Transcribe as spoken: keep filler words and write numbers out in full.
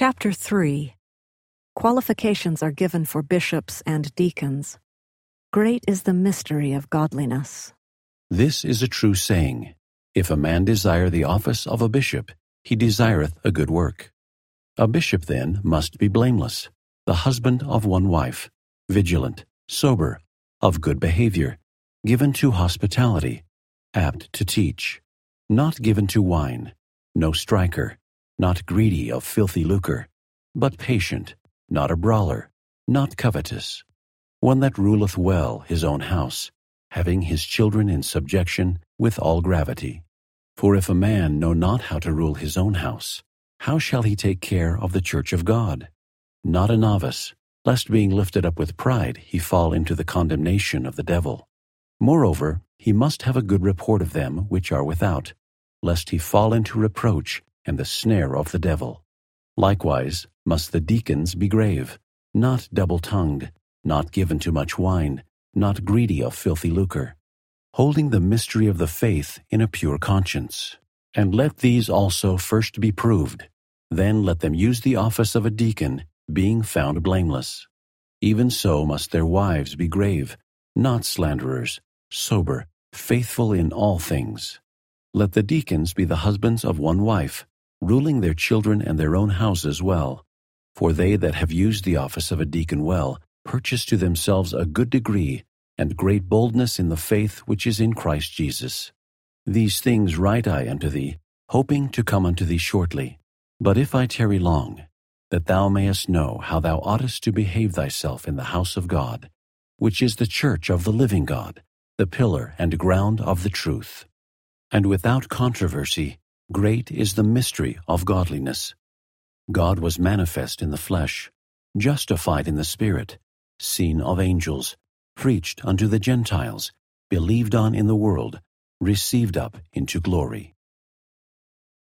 Chapter three. Qualifications are given for bishops and deacons. Great is the mystery of godliness. This is a true saying. If a man desire the office of a bishop, he desireth a good work. A bishop then must be blameless, the husband of one wife, vigilant, sober, of good behavior, given to hospitality, apt to teach, not given to wine, no striker, not greedy of filthy lucre, but patient, not a brawler, not covetous, one that ruleth well his own house, having his children in subjection with all gravity. For if a man know not how to rule his own house, how shall he take care of the church of God? Not a novice, lest being lifted up with pride he fall into the condemnation of the devil. Moreover, he must have a good report of them which are without, lest he fall into reproach and the snare of the devil. Likewise must the deacons be grave, not double-tongued, not given to much wine, not greedy of filthy lucre, holding the mystery of the faith in a pure conscience. And let these also first be proved, then let them use the office of a deacon, being found blameless. Even so must their wives be grave, not slanderers, sober, faithful in all things. Let the deacons be the husbands of one wife, ruling their children and their own houses well. For they that have used the office of a deacon well purchase to themselves a good degree and great boldness in the faith which is in Christ Jesus. These things write I unto thee, hoping to come unto thee shortly. But if I tarry long, that thou mayest know how thou oughtest to behave thyself in the house of God, which is the church of the living God, the pillar and ground of the truth. And without controversy, great is the mystery of godliness. God was manifest in the flesh, justified in the Spirit, seen of angels, preached unto the Gentiles, believed on in the world, received up into glory.